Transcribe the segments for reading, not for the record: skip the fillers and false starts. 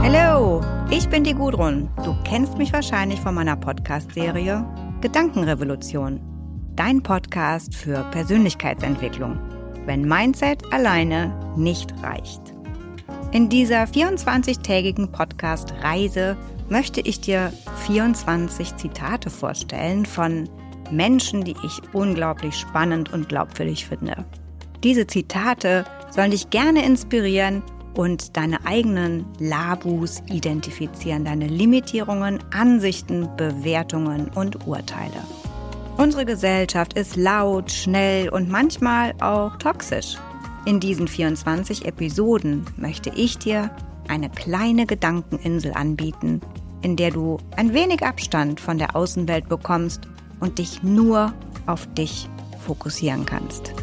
Hallo, ich bin die Gudrun. Du kennst mich wahrscheinlich von meiner Podcast-Serie Gedankenrevolution. Dein Podcast für Persönlichkeitsentwicklung, wenn Mindset alleine nicht reicht. In dieser 24-tägigen Podcast-Reise möchte ich dir 24 Zitate vorstellen von Menschen, die ich unglaublich spannend und glaubwürdig finde. Diese Zitate sollen dich gerne inspirieren und deine eigenen Labus identifizieren, deine Limitierungen, Ansichten, Bewertungen und Urteile. Unsere Gesellschaft ist laut, schnell und manchmal auch toxisch. In diesen 24 Episoden möchte ich dir eine kleine Gedankeninsel anbieten, in der du ein wenig Abstand von der Außenwelt bekommst und dich nur auf dich fokussieren kannst.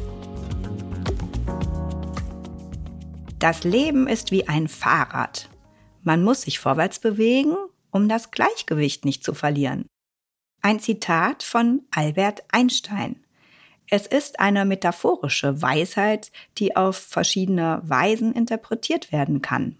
Das Leben ist wie ein Fahrrad. Man muss sich vorwärts bewegen, um das Gleichgewicht nicht zu verlieren. Ein Zitat von Albert Einstein. Es ist eine metaphorische Weisheit, die auf verschiedene Weisen interpretiert werden kann.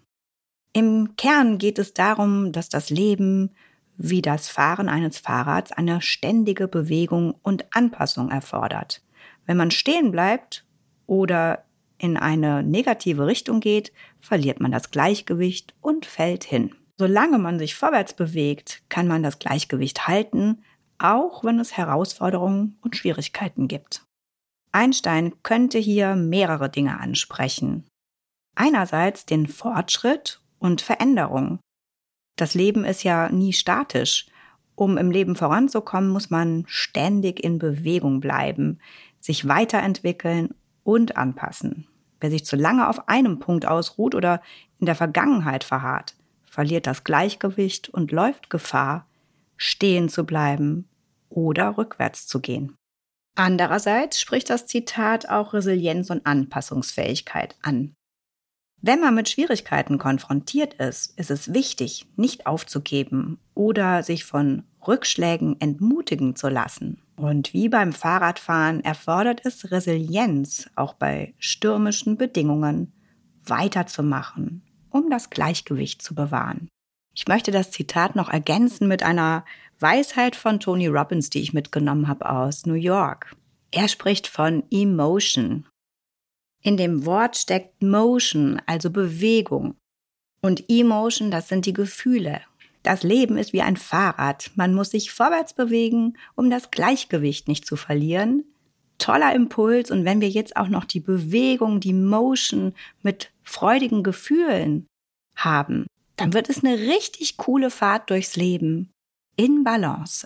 Im Kern geht es darum, dass das Leben, wie das Fahren eines Fahrrads, eine ständige Bewegung und Anpassung erfordert. Wenn man stehen bleibt oder in eine negative Richtung geht, verliert man das Gleichgewicht und fällt hin. Solange man sich vorwärts bewegt, kann man das Gleichgewicht halten, auch wenn es Herausforderungen und Schwierigkeiten gibt. Einstein könnte hier mehrere Dinge ansprechen. Einerseits den Fortschritt und Veränderung. Das Leben ist ja nie statisch. Um im Leben voranzukommen, muss man ständig in Bewegung bleiben, sich weiterentwickeln und anpassen. Wer sich zu lange auf einem Punkt ausruht oder in der Vergangenheit verharrt, verliert das Gleichgewicht und läuft Gefahr, stehen zu bleiben oder rückwärts zu gehen. Andererseits spricht das Zitat auch Resilienz und Anpassungsfähigkeit an. Wenn man mit Schwierigkeiten konfrontiert ist, ist es wichtig, nicht aufzugeben oder sich von Rückschlägen entmutigen zu lassen. Und wie beim Fahrradfahren erfordert es Resilienz, auch bei stürmischen Bedingungen weiterzumachen, um das Gleichgewicht zu bewahren. Ich möchte das Zitat noch ergänzen mit einer Weisheit von Tony Robbins, die ich mitgenommen habe aus New York. Er spricht von Emotion. In dem Wort steckt Motion, also Bewegung. Und Emotion, das sind die Gefühle. Das Leben ist wie ein Fahrrad. Man muss sich vorwärts bewegen, um das Gleichgewicht nicht zu verlieren. Toller Impuls. Und wenn wir jetzt auch noch die Bewegung, die Motion mit freudigen Gefühlen haben, dann wird es eine richtig coole Fahrt durchs Leben in Balance.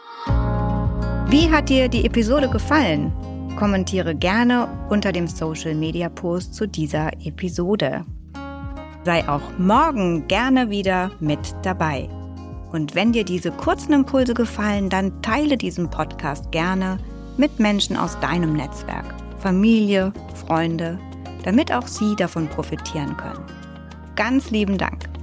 Wie hat dir die Episode gefallen? Kommentiere gerne unter dem Social-Media-Post zu dieser Episode. Sei auch morgen gerne wieder mit dabei. Und wenn dir diese kurzen Impulse gefallen, dann teile diesen Podcast gerne mit Menschen aus deinem Netzwerk, Familie, Freunde, damit auch sie davon profitieren können. Ganz lieben Dank.